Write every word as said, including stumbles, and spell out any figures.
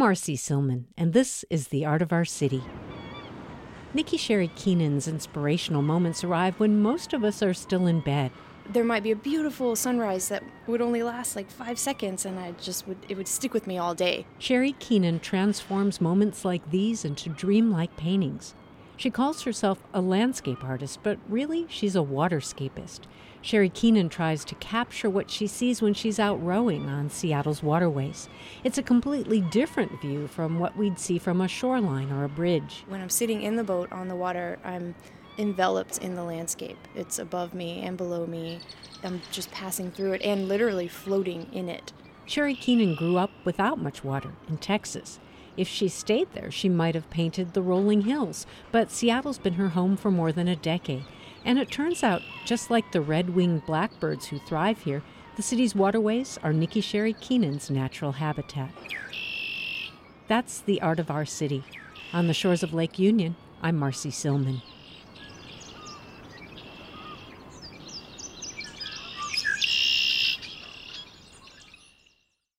Marcy Silman, and this is The Art of Our City. Nikki Sherry Keenan's inspirational moments arrive when most of us are still in bed. There might be a beautiful sunrise that would only last like five seconds, and I just would it would stick with me all day. Sherry Keenan transforms moments like these into dreamlike paintings. She calls herself a landscape artist, but really she's a waterscapist. Sherry Keenan tries to capture what she sees when she's out rowing on Seattle's waterways. It's a completely different view from what we'd see from a shoreline or a bridge. When I'm sitting in the boat on the water, I'm enveloped in the landscape. It's above me and below me. I'm just passing through it and literally floating in it. Sherry Keenan grew up without much water in Texas. If she stayed there, she might have painted the rolling hills, but Seattle's been her home for more than a decade. And it turns out, just like the red-winged blackbirds who thrive here, the city's waterways are Nikki Sherry Keenan's natural habitat. That's The Art of Our City. On the shores of Lake Union, I'm Marcy Silman.